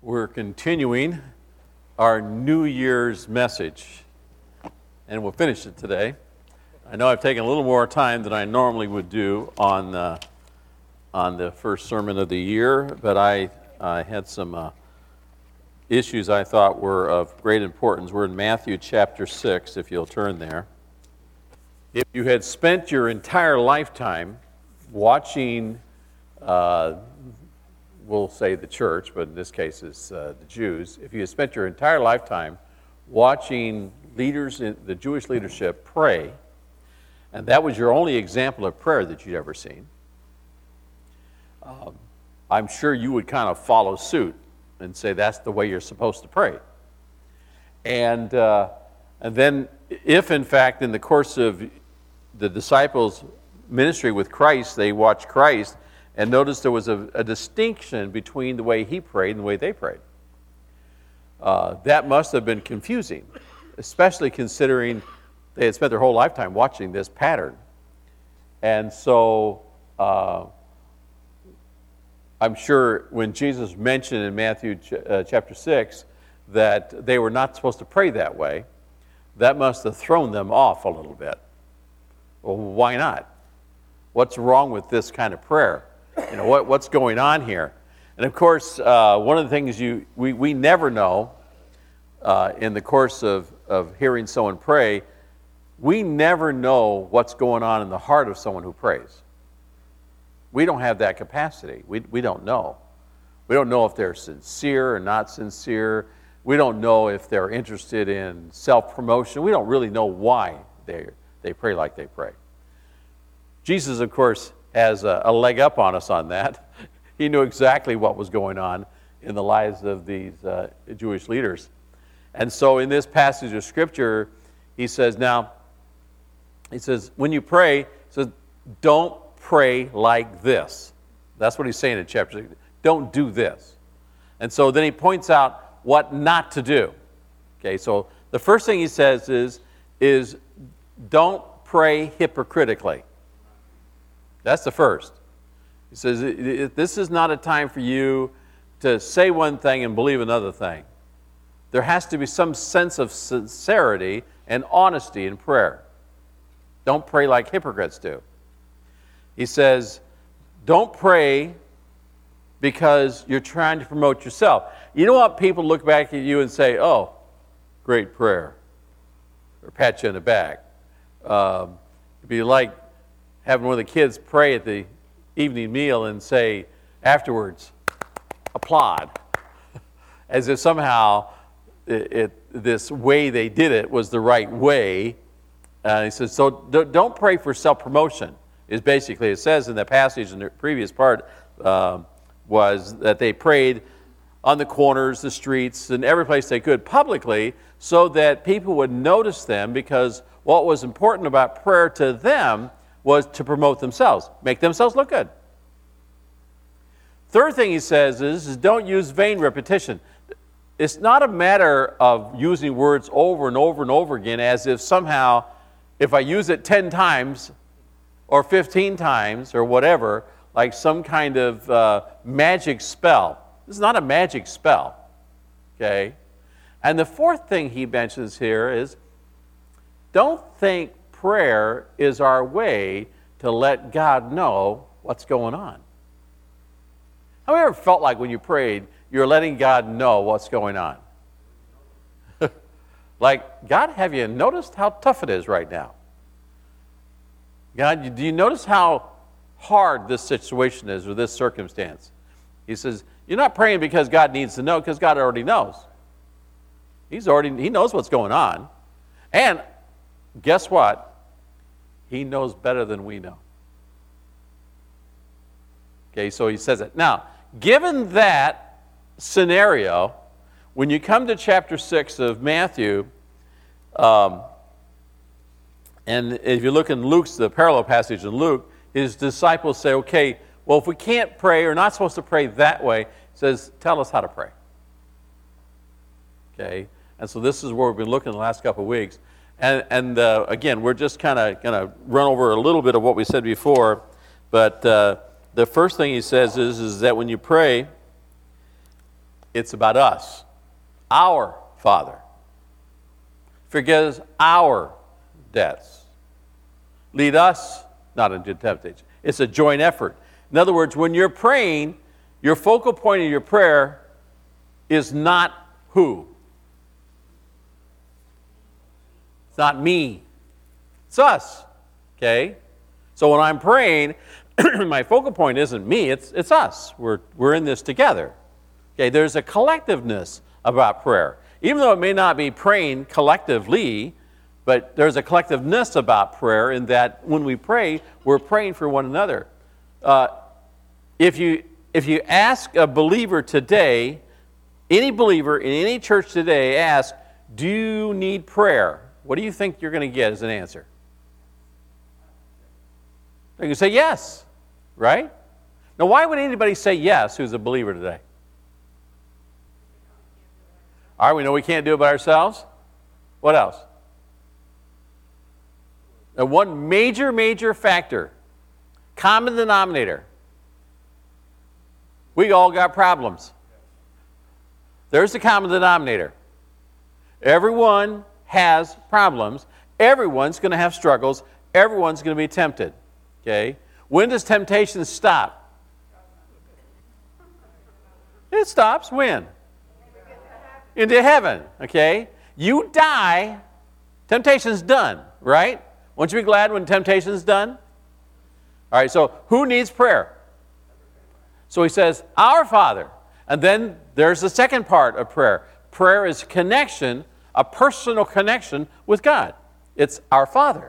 We're continuing our New Year's message, and we'll finish it today. I know I've taken a little more time than I normally would do on the first sermon of the year, but I had some issues I thought were of great importance. We're in Matthew chapter 6, if you'll turn there. If you had spent your entire lifetime watching we'll say the church, but in this case it's the Jews. If you had spent your entire lifetime watching leaders in the Jewish leadership pray, and that was your only example of prayer that you'd ever seen, I'm sure you would kind of follow suit and say that's the way you're supposed to pray. And then if in fact in the course of the disciples' ministry with Christ, they watched Christ and noticed there was a distinction between the way he prayed and the way they prayed. That must have been confusing, especially considering they had spent their whole lifetime watching this pattern. And so I'm sure when Jesus mentioned in Matthew chapter 6 that they were not supposed to pray that way, that must have thrown them off a little bit. Well, why not? What's wrong with this kind of prayer? You know, what's going on here? And of course, one of the things we never know in the course of hearing someone pray, we never know what's going on in the heart of someone who prays. We don't have that capacity. We don't know. We don't know if they're sincere or not sincere. We don't know if they're interested in self-promotion. We don't really know why they pray like they pray. Jesus, of course, has a leg up on us on that. He knew exactly what was going on in the lives of these Jewish leaders. And so in this passage of Scripture, he says, when you pray, he says, don't pray like this. That's what he's saying in chapter 6. Don't do this. And so then he points out what not to do. Okay, so the first thing he says is don't pray hypocritically. That's the first. He says, this is not a time for you to say one thing and believe another thing. There has to be some sense of sincerity and honesty in prayer. Don't pray like hypocrites do. He says, don't pray because you're trying to promote yourself. You know what? People look back at you and say, oh, great prayer, or pat you on the back. It'd be like having one of the kids pray at the evening meal and say afterwards, applaud, as if somehow this way they did it was the right way. He says, so don't pray for self-promotion, is basically, it says in the passage in the previous part, was that they prayed on the corners, the streets, and every place they could publicly so that people would notice them, because what was important about prayer to them was to promote themselves, make themselves look good. Third thing he says is don't use vain repetition. It's not a matter of using words over and over and over again as if somehow if I use it 10 times or 15 times or whatever, like some kind of magic spell. This is not a magic spell, okay? And the fourth thing he mentions here is don't think prayer is our way to let God know what's going on. Have you ever felt like when you prayed, you're letting God know what's going on? Like, God, have you noticed how tough it is right now? God, do you notice how hard this situation is or this circumstance? He says, you're not praying because God needs to know, because God already knows. He knows what's going on. And guess what? He knows better than we know. Okay, so he says it. Now, given that scenario, when you come to chapter 6 of Matthew, and if you look in Luke's, the parallel passage in Luke, his disciples say, okay, well, if we can't pray, or not supposed to pray that way, he says, tell us how to pray. Okay, and so this is where we've been looking the last couple of weeks. And again, we're just kind of going to run over a little bit of what we said before, but the first thing he says is that when you pray, It's about us. Our Father. Forgive us our debts. Lead us not into temptation. It's a joint effort. In other words, when you're praying, your focal point of your prayer is not who. It's not me. It's us. Okay? So when I'm praying, my focal point isn't me, it's us. We're in this together. Okay, there's a collectiveness about prayer. Even though it may not be praying collectively, but there's a collectiveness about prayer in that when we pray, we're praying for one another. If you ask a believer today, any believer in any church today, ask, do you need prayer? What do you think you're going to get as an answer? You can say yes, right? Now, why would anybody say yes who's a believer today? All right, we know we can't do it by ourselves. What else? Now, one major factor, common denominator. We all got problems. There's the common denominator. Everyone has problems. Everyone's going to have struggles. Everyone's going to be tempted. Okay? When does temptation stop? It stops when? Into heaven. Okay? You die, temptation's done, right? Won't you be glad when temptation's done? All right, so who needs prayer? So he says, our Father. And then there's the second part of prayer. Prayer is connection, a personal connection with God. It's our Father.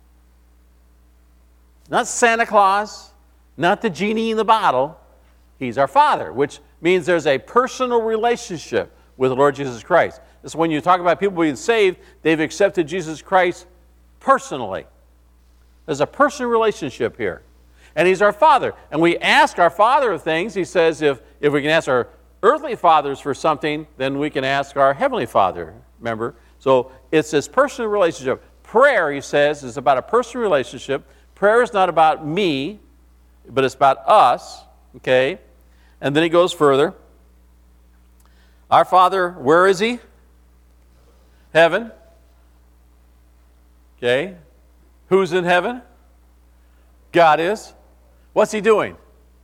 Not Santa Claus, not the genie in the bottle. He's our Father, which means there's a personal relationship with the Lord Jesus Christ. This is when you talk about people being saved, they've accepted Jesus Christ personally. There's a personal relationship here. And He's our Father. And we ask our Father of things. He says if we can ask our earthly fathers for something, then we can ask our Heavenly Father. Remember? So it's this personal relationship. Prayer, he says, is about a personal relationship. Prayer is not about me, but it's about us. Okay? And then he goes further. Our Father, where is He? Heaven. Okay? Who's in heaven? God is. What's He doing?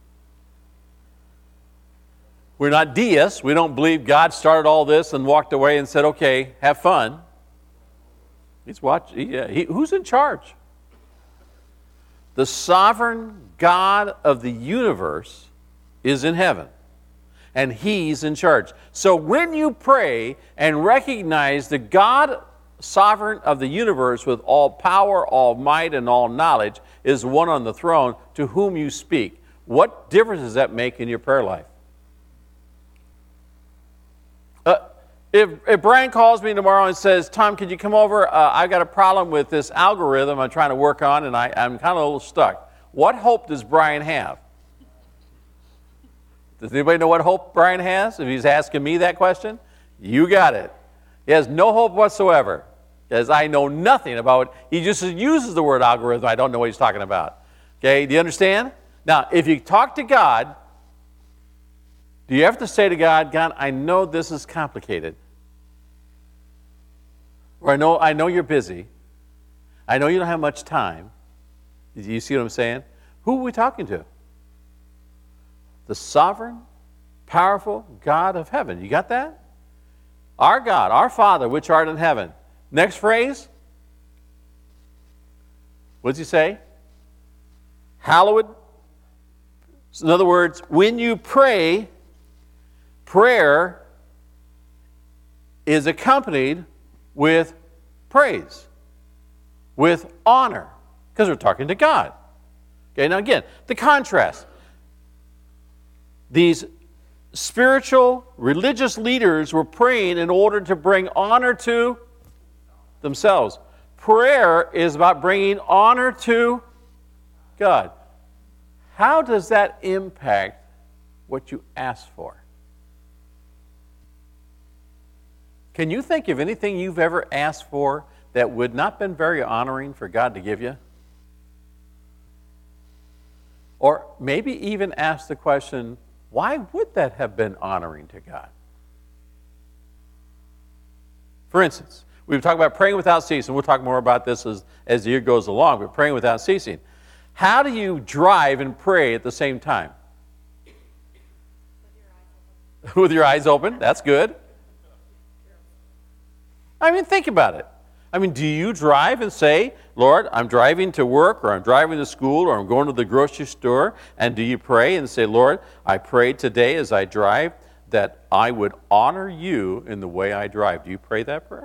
We're not deists. We don't believe God started all this and walked away and said, okay, have fun. He's watching. Who's in charge? The sovereign God of the universe is in heaven. And He's in charge. So when you pray and recognize the God sovereign of the universe with all power, all might, and all knowledge is one on the throne to whom you speak, what difference does that make in your prayer life? If Brian calls me tomorrow and says, Tom, could you come over? I've got a problem with this algorithm I'm trying to work on, and I'm kind of a little stuck. What hope does Brian have? Does anybody know what hope Brian has if he's asking me that question? You got it. He has no hope whatsoever, because I know nothing about it. He just uses the word algorithm. I don't know what he's talking about. Okay, do you understand? Now, if you talk to God, do you have to say to God, God, I know this is complicated. Or I know you're busy. I know you don't have much time. Do you see what I'm saying? Who are we talking to? The sovereign, powerful God of heaven. You got that? Our God, our Father, which art in heaven. Next phrase. What does he say? Hallowed. So in other words, when you pray, prayer is accompanied with praise, with honor, because we're talking to God. Okay, now again, the contrast. These spiritual, religious leaders were praying in order to bring honor to themselves. Prayer is about bringing honor to God. How does that impact what you ask for? Can you think of anything you've ever asked for that would not have been very honoring for God to give you? Or maybe even ask the question, why would that have been honoring to God? For instance, we've talked about praying without ceasing. We'll talk more about this as the year goes along, but praying without ceasing. How do you drive and pray at the same time? With your eyes open. That's good. I mean, think about it. I mean, do you drive and say, Lord, I'm driving to work, or I'm driving to school, or I'm going to the grocery store, and do you pray and say, Lord, I pray today as I drive that I would honor you in the way I drive? Do you pray that prayer?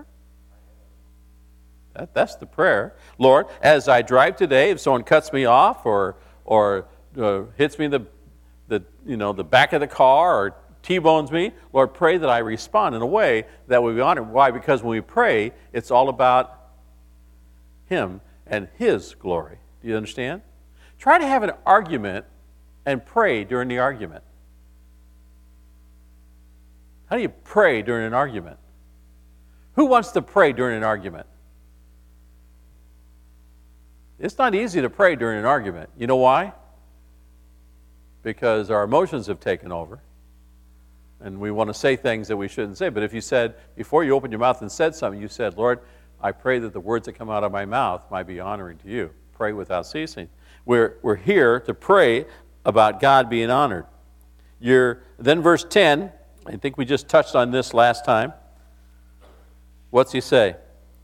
That's the prayer. Lord, as I drive today, if someone cuts me off or hits me in the back of the car or T-bones me, Lord, pray that I respond in a way that will be honored. Why? Because when we pray, it's all about Him and His glory. Do you understand? Try to have an argument and pray during the argument. How do you pray during an argument? Who wants to pray during an argument? It's not easy to pray during an argument. You know why? Because our emotions have taken over. And we want to say things that we shouldn't say. But if you said, before you opened your mouth and said something, you said, Lord, I pray that the words that come out of my mouth might be honoring to you. Pray without ceasing. We're here to pray about God being honored. Then verse 10, I think we just touched on this last time. What's he say?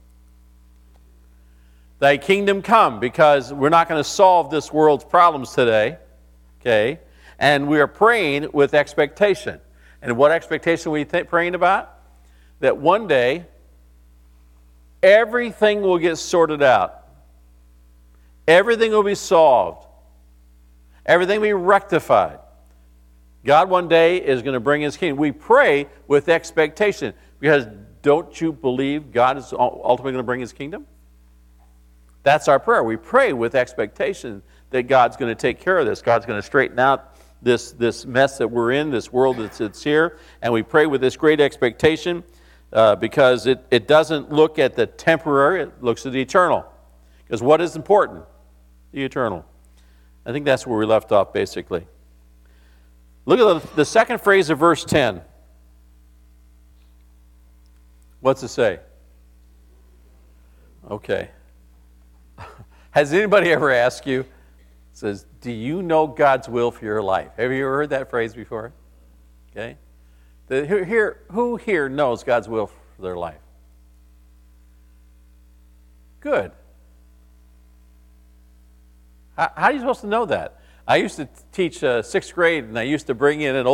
Thy kingdom come, because we're not going to solve this world's problems today. Okay? And we are praying with expectation. And what expectation are we praying about? That one day, everything will get sorted out. Everything will be solved. Everything will be rectified. God one day is going to bring His kingdom. We pray with expectation, because don't you believe God is ultimately going to bring His kingdom? That's our prayer. We pray with expectation that God's going to take care of this. God's going to straighten out this mess that we're in, this world that's here, and we pray with this great expectation because it doesn't look at the temporary, it looks at the eternal. Because what is important? The eternal. I think that's where we left off, basically. Look at the second phrase of verse 10. What's it say? Okay. Has anybody ever asked you, says, do you know God's will for your life? Have you ever heard that phrase before? Okay. Who here knows God's will for their life? Good. How are you supposed to know that? I used to teach sixth grade, and I used to bring in the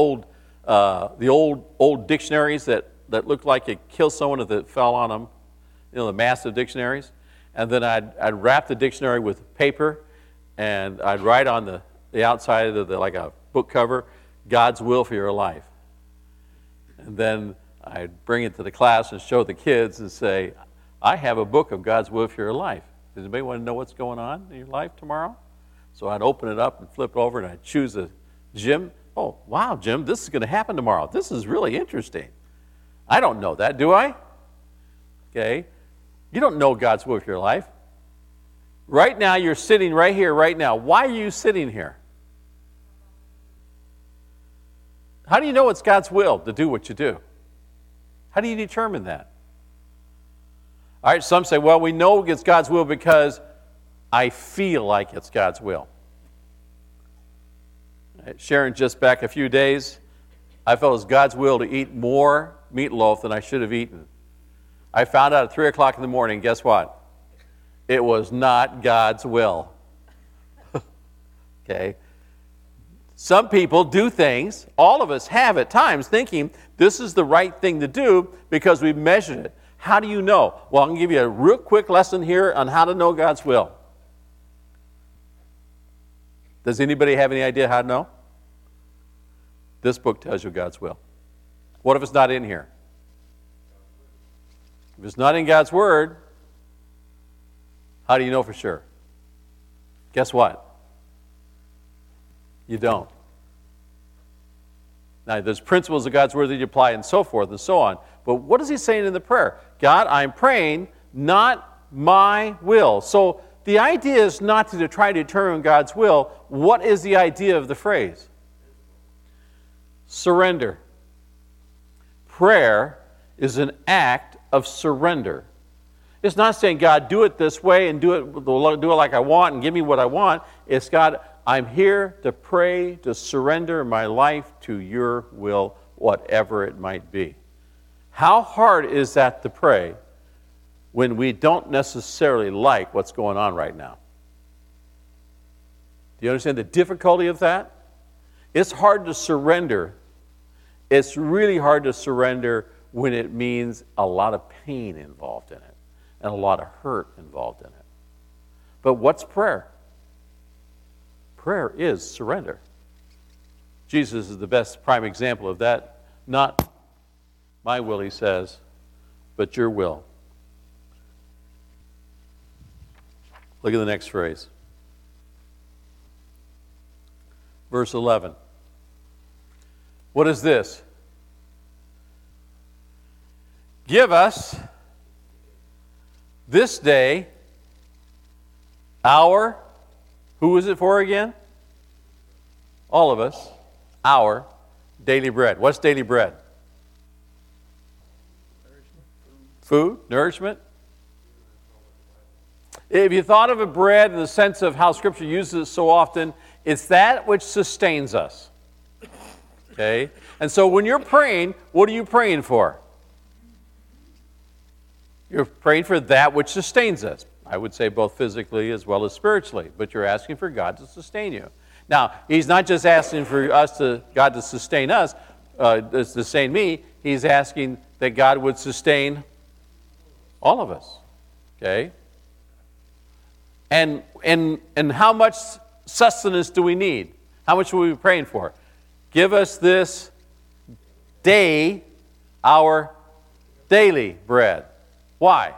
old dictionaries that looked like it killed someone if it fell on them, the massive dictionaries. And then I'd wrap the dictionary with paper, and I'd write on the outside of like a book cover, God's will for your life. And then I'd bring it to the class and show the kids and say, I have a book of God's will for your life. Does anybody want to know what's going on in your life tomorrow? So I'd open it up and flip it over, and I'd choose Jim. Oh, wow, Jim, this is going to happen tomorrow. This is really interesting. I don't know that, do I? Okay. You don't know God's will for your life. Right now, you're sitting right here, right now. Why are you sitting here? How do you know it's God's will to do what you do? How do you determine that? All right, some say, well, we know it's God's will because I feel like it's God's will. Right, Sharon, just back a few days, I felt it was God's will to eat more meatloaf than I should have eaten. I found out at 3 o'clock in the morning, guess what? It was not God's will. Okay? Some people do things, all of us have at times, thinking this is the right thing to do because we've measured it. How do you know? Well, I'm going to give you a real quick lesson here on how to know God's will. Does anybody have any idea how to know? This book tells you God's will. What if it's not in here? If it's not in God's Word, how do you know for sure? Guess what? You don't. Now, there's principles of God's Word that you apply and so forth and so on. But what is he saying in the prayer? God, I'm praying, not my will. So the idea is not to try to determine God's will. What is the idea of the phrase? Surrender. Prayer is an act of surrender. It's not saying, God, do it this way and do it like I want and give me what I want. It's, God, I'm here to pray, to surrender my life to your will, whatever it might be. How hard is that to pray when we don't necessarily like what's going on right now? Do you understand the difficulty of that? It's hard to surrender. It's really hard to surrender when it means a lot of pain involved in it and a lot of hurt involved in it. But what's prayer? Prayer is surrender. Jesus is the best prime example of that. Not my will, he says, but your will. Look at the next phrase. Verse 11. What is this? Give us this day our, who is it for again? All of us, our daily bread. What's daily bread? Food, nourishment. If you thought of a bread in the sense of how Scripture uses it so often, it's that which sustains us. Okay? And so when you're praying, what are you praying for? You're praying for that which sustains us. I would say both physically as well as spiritually, but you're asking for God to sustain you. Now, he's not just asking for God to sustain us, to sustain me. He's asking that God would sustain all of us. Okay? And how much sustenance do we need? How much are we praying for? Give us this day our daily bread. Why?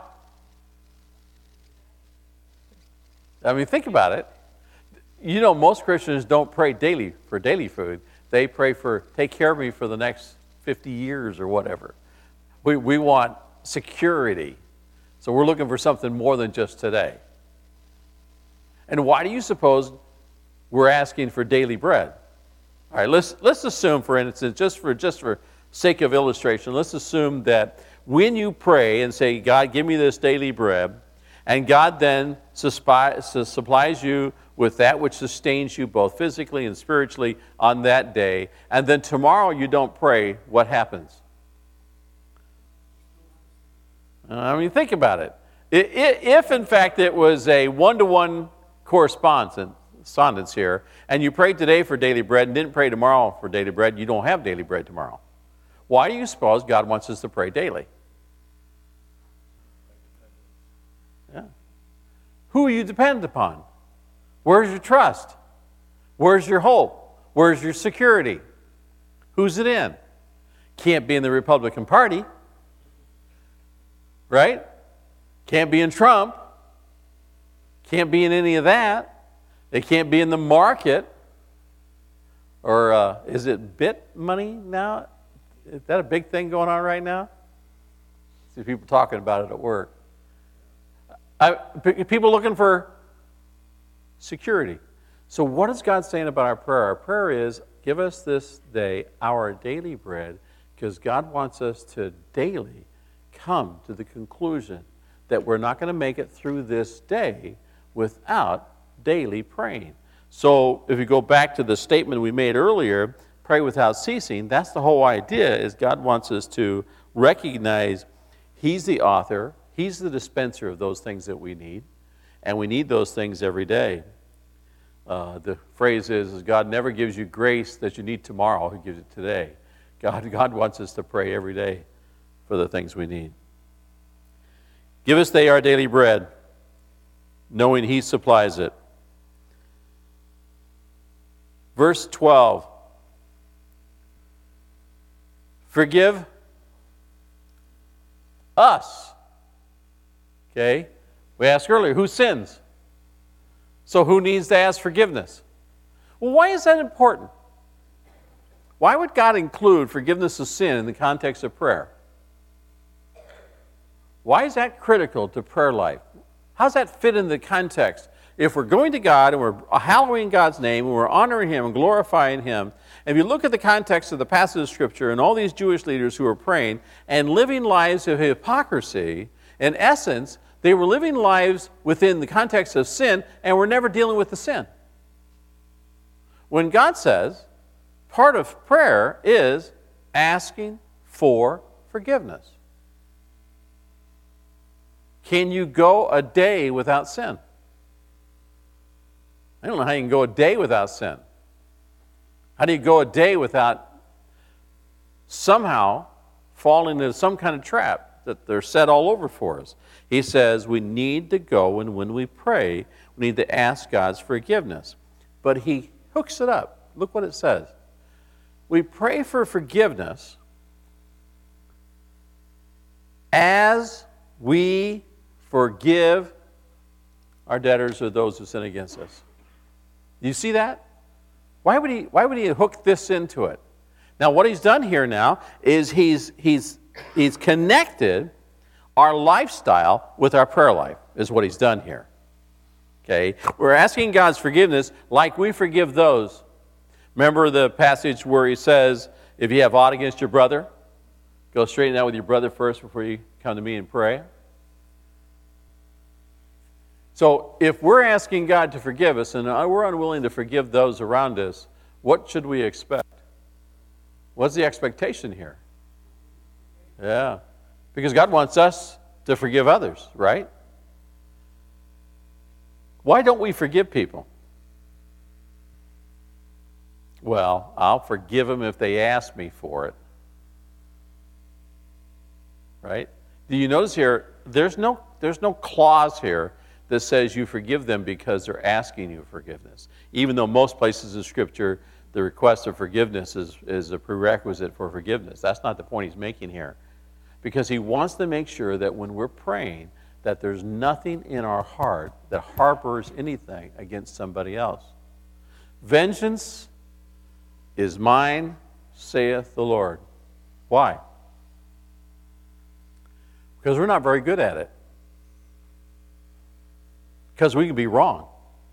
I mean, think about it. You know, most Christians don't pray daily for daily food. They pray for, take care of me for the next 50 years or whatever. We want security. So we're looking for something more than just today. And why do you suppose we're asking for daily bread? All right, let's assume, for instance, just for sake of illustration, let's assume that when you pray and say, God, give me this daily bread, and God then supplies you with that which sustains you both physically and spiritually on that day, and then tomorrow you don't pray, what happens? I mean, think about it. If, in fact, it was a one-to-one correspondence here, and you prayed today for daily bread and didn't pray tomorrow for daily bread, you don't have daily bread tomorrow. Why do you suppose God wants us to pray daily? Yeah. Who are you dependent upon? Where's your trust? Where's your hope? Where's your security? Who's it in? Can't be in the Republican Party, right? Can't be in Trump. Can't be in any of that. They can't be in the market. Or is it bit money now? Is that a big thing going on right now? I see people talking about it at work. People looking for security. So what is God saying about our prayer? Our prayer is, give us this day our daily bread, because God wants us to daily come to the conclusion that we're not going to make it through this day without daily praying. So if you go back to the statement we made earlier, pray without ceasing, that's the whole idea, is God wants us to recognize He's the author, He's the dispenser of those things that we need, and we need those things every day. The phrase is God never gives you grace that you need tomorrow, He gives it today. God wants us to pray every day for the things we need. Give us day our daily bread, knowing He supplies it. Verse 12. Forgive us. Okay? We asked earlier, who sins? So who needs to ask forgiveness? Well, why is that important? Why would God include forgiveness of sin in the context of prayer? Why is that critical to prayer life? How does that fit in the context? if we're going to God and we're hallowing God's name and we're honoring Him and glorifying Him, if you look at the context of the passage of Scripture and all these Jewish leaders who were praying and living lives of hypocrisy, in essence, they were living lives within the context of sin and were never dealing with the sin. When God says, part of prayer is asking for forgiveness. Can you go a day without sin? I don't know how you can go a day without sin. How do you go a day without somehow falling into some kind of trap that they're set all over for us? He says we need to go, and when we pray, we need to ask God's forgiveness. But he hooks it up. Look what it says. We pray for forgiveness as we forgive our debtors or those who sin against us. Do you see that? Why would he hook this into it? Now, what he's done here now is he's connected our lifestyle with our prayer life, is what he's done here. Okay? We're asking God's forgiveness like we forgive those. Remember the passage where he says, if you have aught against your brother, go straighten out with your brother first before you come to me and pray. So if we're asking God to forgive us and we're unwilling to forgive those around us, what should we expect? What's the expectation here? Yeah. Because God wants us to forgive others, right? Why don't we forgive people? Well, I'll forgive them if they ask me for it. Right? Do you notice here, there's no clause here that says you forgive them because they're asking you forgiveness. Even though most places in Scripture, the request of forgiveness is a prerequisite for forgiveness. That's not the point he's making here. Because he wants to make sure that when we're praying, that there's nothing in our heart that harbors anything against somebody else. Vengeance is mine, saith the Lord. Why? Because we're not very good at it. Because we can be wrong.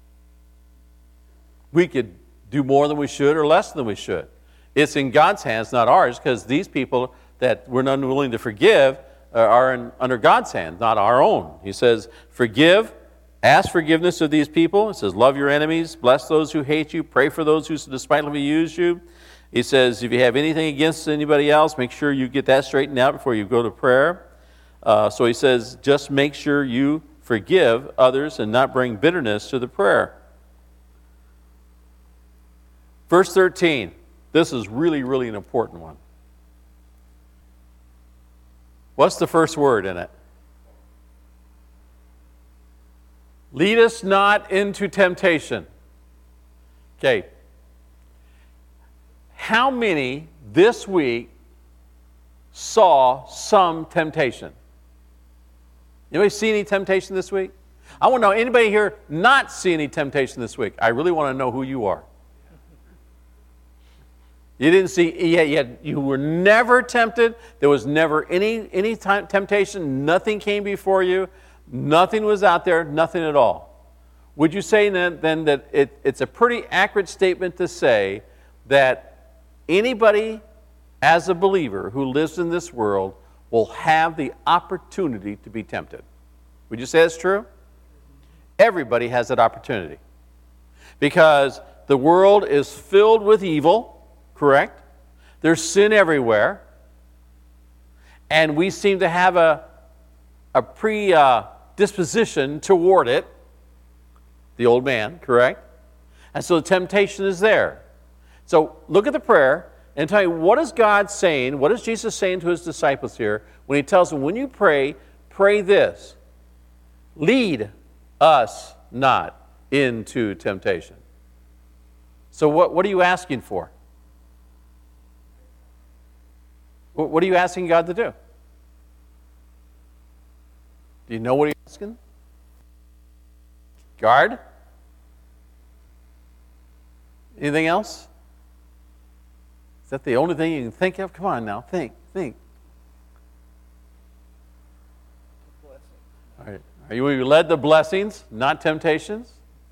We could do more than we should or less than we should. It's in God's hands, not ours, because these people that we're not willing to forgive are under God's hand, not our own. He says, forgive, ask forgiveness of these people. It says, love your enemies, bless those who hate you, pray for those who despitefully use you. He says, if you have anything against anybody else, make sure you get that straightened out before you go to prayer. So he says, just make sure you forgive others and not bring bitterness to the prayer. Verse 13. This is really, really an important one. What's the first word in it? Lead us not into temptation. Okay. How many this week saw some temptation? Anybody see any temptation this week? I want to know, anybody here not see any temptation this week? I really want to know who you are. You didn't see, you were never tempted. There was never any temptation. Nothing came before you. Nothing was out there, nothing at all. Would you say then that it's a pretty accurate statement to say that anybody as a believer who lives in this world will have the opportunity to be tempted? Would you say that's true? Everybody has that opportunity. Because the world is filled with evil. Correct? There's sin everywhere. And we seem to have a predisposition toward it. The old man, correct? And so the temptation is there. So look at the prayer and tell me, what is God saying? What is Jesus saying to his disciples here when he tells them, when you pray, pray this. Lead us not into temptation. So what are you asking for? What are you asking God to do? Do you know what you're asking? Guard? Anything else? Is that the only thing you can think of? Come on now, think. All right. Are you led to blessings, not temptations?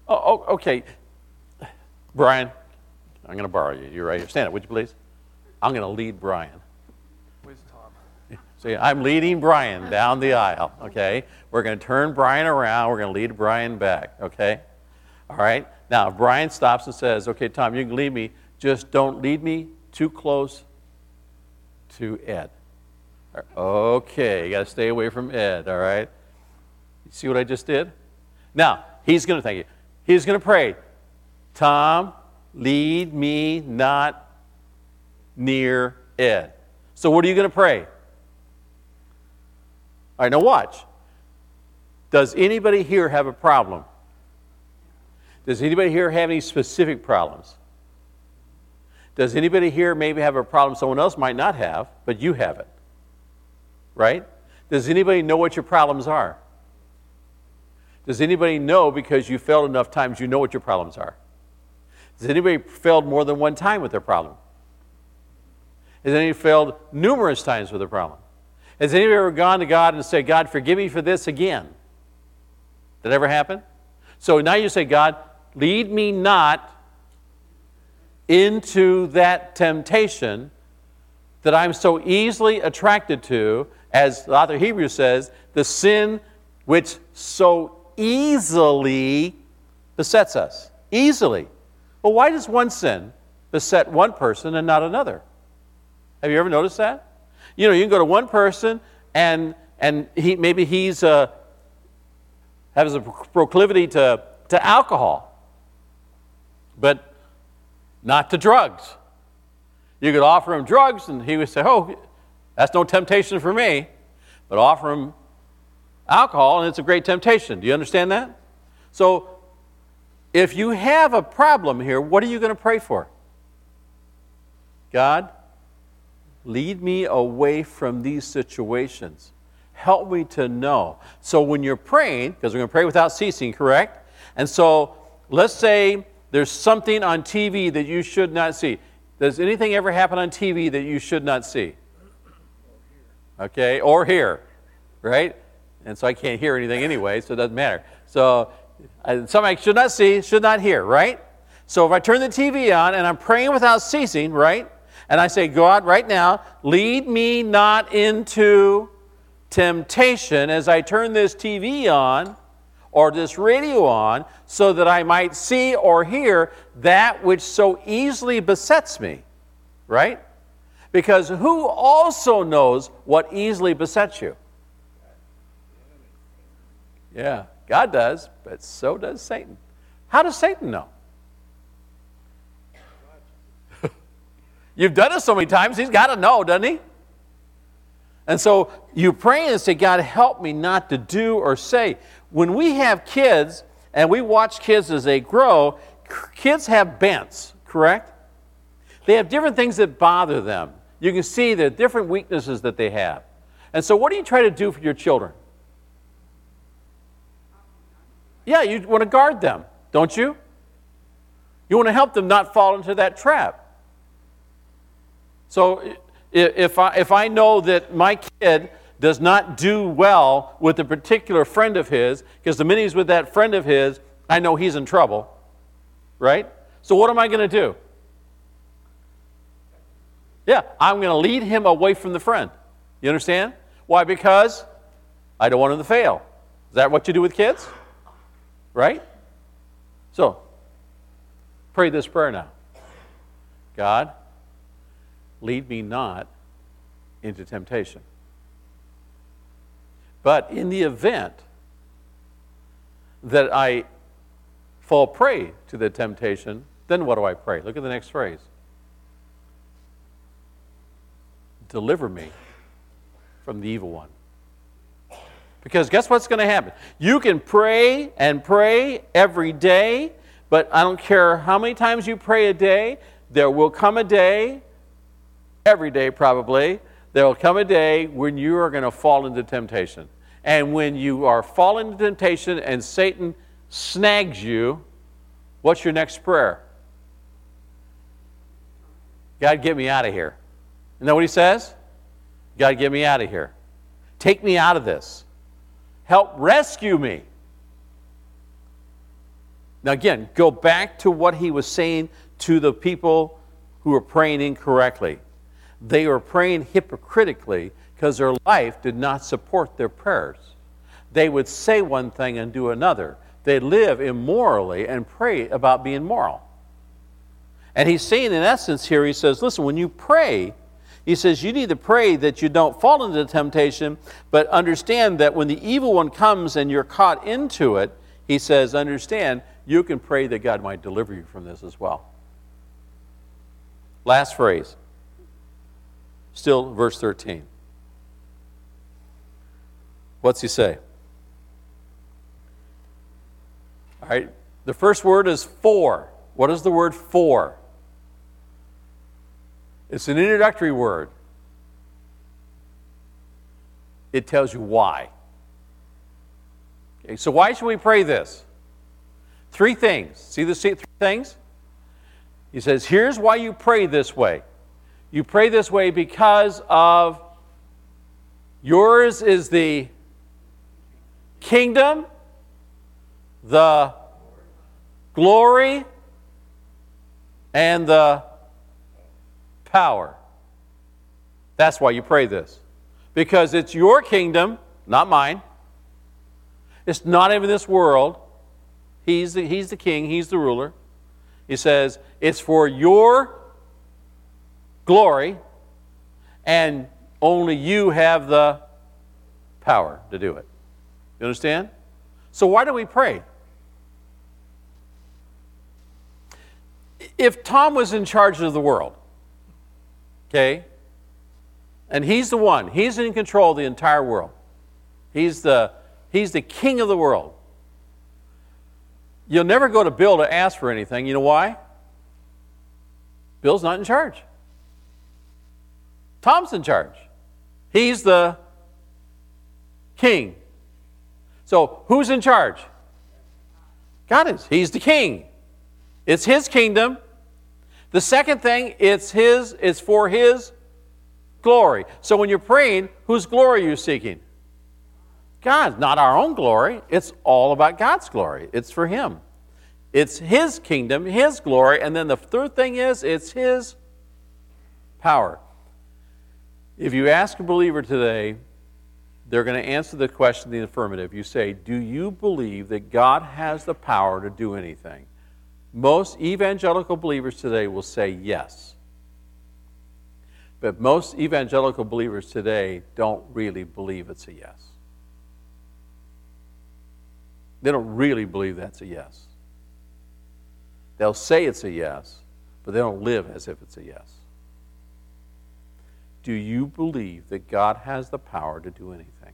Okay. Brian, I'm going to borrow you. You right here. Stand up, would you please? I'm going to lead Brian. Where's Tom? See, I'm leading Brian down the aisle, okay? We're going to turn Brian around. We're going to lead Brian back, okay? All right? Now, if Brian stops and says, okay, Tom, you can lead me, just don't lead me too close to Ed. Okay, you got to stay away from Ed, all right? You see what I just did? Now, he's going to, thank you. He's going to pray, Tom, lead me not near Ed. So what are you going to pray? All right, now watch. Does anybody here have a problem? Does anybody here have any specific problems? Does anybody here maybe have a problem someone else might not have, but you have it? Right? Does anybody know what your problems are? Does anybody know, because you failed enough times, you know what your problems are? Has anybody failed more than one time with their problem? Has anybody failed numerous times with their problem? Has anybody ever gone to God and said, God, forgive me for this again? Did that ever happen? So now you say, God, lead me not into that temptation that I'm so easily attracted to, as the author of Hebrews says, the sin which so easily besets us. Easily. Well, why does one sin beset one person and not another? Have you ever noticed that? You know, you can go to one person and maybe he's has a proclivity to alcohol, but not to drugs. You could offer him drugs and he would say, oh, that's no temptation for me. But offer him alcohol and it's a great temptation. Do you understand that? So if you have a problem here, what are you going to pray for? God, lead me away from these situations. Help me to know. So when you're praying, because we're going to pray without ceasing, correct? And so let's say there's something on TV that you should not see. Does anything ever happen on TV that you should not see? Okay, or hear, right? And so I can't hear anything anyway, so it doesn't matter. So something I should not see, should not hear, right? So if I turn the TV on and I'm praying without ceasing, right? And I say, God, right now, lead me not into temptation as I turn this TV on or this radio on so that I might see or hear that which so easily besets me, right? Because who also knows what easily besets you? Yeah, God does, but so does Satan. How does Satan know? You've done it so many times, he's got to know, doesn't he? And so you pray and say, God, help me not to do or say. When we have kids and we watch kids as they grow, kids have bents, correct? They have different things that bother them. You can see the different weaknesses that they have. And so what do you try to do for your children? Yeah, you want to guard them, don't you? You want to help them not fall into that trap. So if I know that my kid does not do well with a particular friend of his, because the minute he's with that friend of his, I know he's in trouble, right? So what am I going to do? Yeah, I'm going to lead him away from the friend. You understand? Why? Because I don't want him to fail. Is that what you do with kids? Right? So, pray this prayer now. God, lead me not into temptation. But in the event that I fall prey to the temptation, then what do I pray? Look at the next phrase. Deliver me from the evil one. Because guess what's going to happen? You can pray and pray every day, but I don't care how many times you pray a day, there will come a day, every day probably, there will come a day when you are going to fall into temptation. And when you are falling into temptation and Satan snags you, what's your next prayer? God, get me out of here. Isn't that what he says? God, get me out of here. Take me out of this. Help rescue me. Now again, go back to what he was saying to the people who were praying incorrectly. They were praying hypocritically because their life did not support their prayers. They would say one thing and do another. They live immorally and pray about being moral. And he's saying in essence here, he says, listen, when you pray, he says you need to pray that you don't fall into temptation, but understand that when the evil one comes and you're caught into it, he says, understand, you can pray that God might deliver you from this as well. Last phrase. Still verse 13. What's he say? All right, the first word is for. What is the word for? It's an introductory word. It tells you why. Okay, so why should we pray this? 3 things. See the 3 things? He says, here's why you pray this way. You pray this way because of yours is the kingdom, the glory, and the power. That's why you pray this. Because it's your kingdom, not mine. It's not even this world. He's the king, he's the ruler. He says, it's for your glory, and only you have the power to do it. You understand? So why do we pray? If Tom was in charge of the world, okay, and he's the one, he's in control of the entire world. He's the king of the world. You'll never go to Bill to ask for anything. You know why? Bill's not in charge. Tom's in charge. He's the king. So who's in charge? God is. He's the king. It's his kingdom. The second thing, it's for his glory. So when you're praying, whose glory are you seeking? God, not our own glory. It's all about God's glory. It's for him. It's his kingdom, his glory, and then the third thing is, it's his power. If you ask a believer today, they're going to answer the question in the affirmative. You say, do you believe that God has the power to do anything? Most evangelical believers today will say yes. But most evangelical believers today don't really believe it's a yes. They don't really believe that's a yes. They'll say it's a yes, but they don't live as if it's a yes. Do you believe that God has the power to do anything?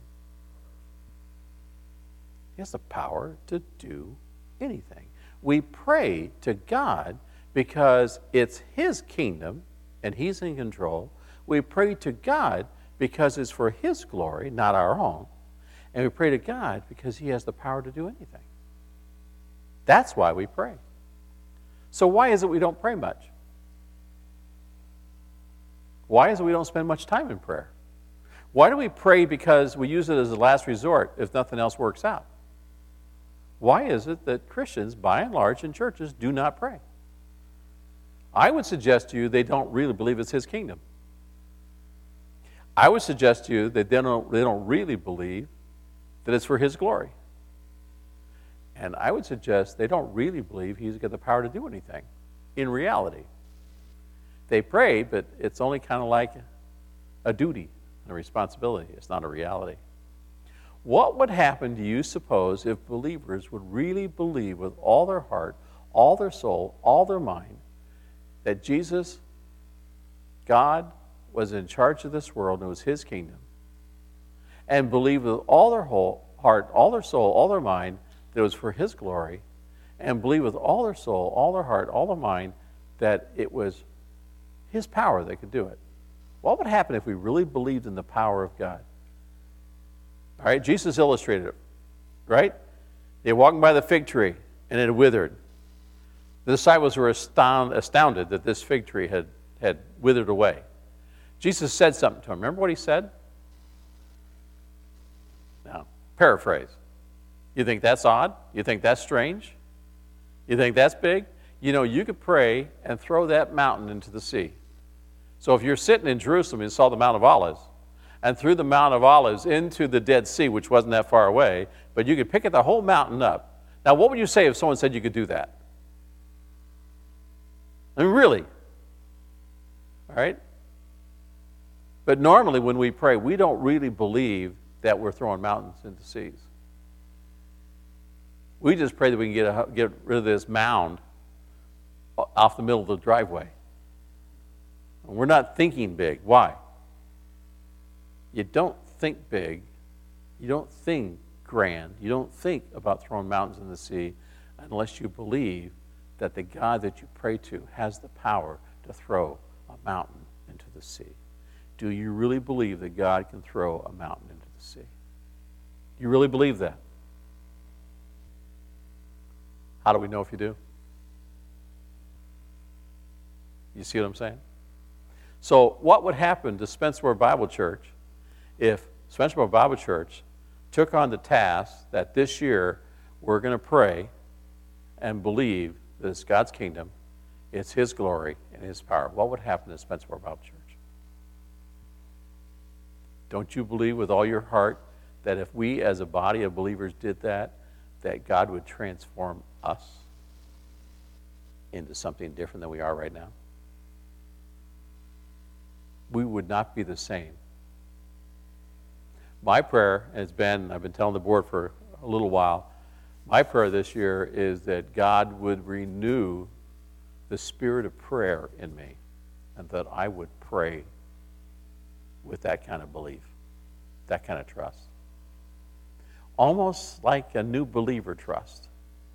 He has the power to do anything. We pray to God because it's his kingdom and he's in control. We pray to God because it's for his glory, not our own. And we pray to God because he has the power to do anything. That's why we pray. So why is it we don't pray much? Why is it we don't spend much time in prayer? Why do we pray because we use it as a last resort if nothing else works out? Why is it that Christians, by and large, in churches do not pray? I would suggest to you they don't really believe it's his kingdom. I would suggest to you that they don't really believe that it's for his glory. And I would suggest they don't really believe he's got the power to do anything in reality. They pray, but it's only kind of like a duty and a responsibility. It's not a reality. What would happen, do you suppose, if believers would really believe with all their heart, all their soul, all their mind, that Jesus, God, was in charge of this world and it was his kingdom, and believe with all their whole heart, all their soul, all their mind, that it was for his glory, and believe with all their soul, all their heart, all their mind, that it was his power that could do it? What would happen if we really believed in the power of God? All right, Jesus illustrated it, right? They were walking by the fig tree, and it had withered. The disciples were astounded that this fig tree had withered away. Jesus said something to them. Remember what he said? Now, paraphrase. You think that's odd? You think that's strange? You think that's big? You know, you could pray and throw that mountain into the sea. So if you're sitting in Jerusalem and saw the Mount of Olives, and threw the Mount of Olives into the Dead Sea, which wasn't that far away, but you could pick the whole mountain up. Now, what would you say if someone said you could do that? I mean, really? All right? But normally when we pray, we don't really believe that we're throwing mountains into seas. We just pray that we can get rid of this mound off the middle of the driveway. We're not thinking big. Why? You don't think big. You don't think grand. You don't think about throwing mountains in the sea unless you believe that the God that you pray to has the power to throw a mountain into the sea. Do you really believe that God can throw a mountain into the sea? Do you really believe that? How do we know if you do? You see what I'm saying? So what would happen to Spencermore Bible Church if Spencermore Bible Church took on the task that this year we're going to pray and believe that it's God's kingdom, it's His glory and His power? What would happen to Spencermore Bible Church? Don't you believe with all your heart that if we as a body of believers did that, that God would transform us into something different than we are right now? We would not be the same. My prayer has been, I've been telling the board for a little while, my prayer this year is that God would renew the spirit of prayer in me and that I would pray with that kind of belief, that kind of trust. Almost like a new believer trust.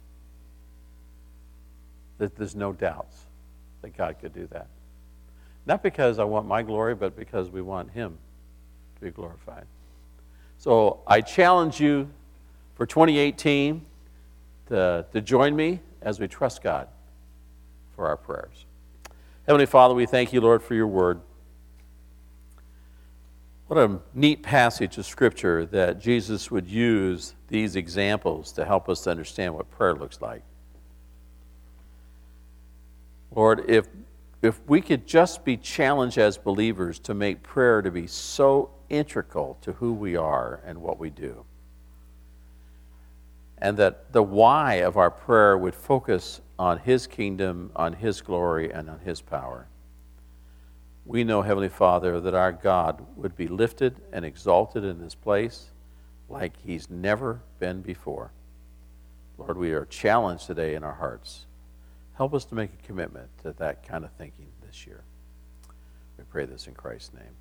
That there's no doubts that God could do that. Not because I want my glory, but because we want Him to be glorified. So I challenge you for 2018 to join me as we trust God for our prayers. Heavenly Father, we thank you, Lord, for your word. What a neat passage of Scripture that Jesus would use these examples to help us to understand what prayer looks like. Lord, if we could just be challenged as believers to make prayer to be so integral to who we are and what we do, and that the why of our prayer would focus on His kingdom, on His glory, and on His power. We know, Heavenly Father, that our God would be lifted and exalted in this place like He's never been before. Lord, we are challenged today in our hearts. Help us to make a commitment to that kind of thinking this year. We pray this in Christ's name.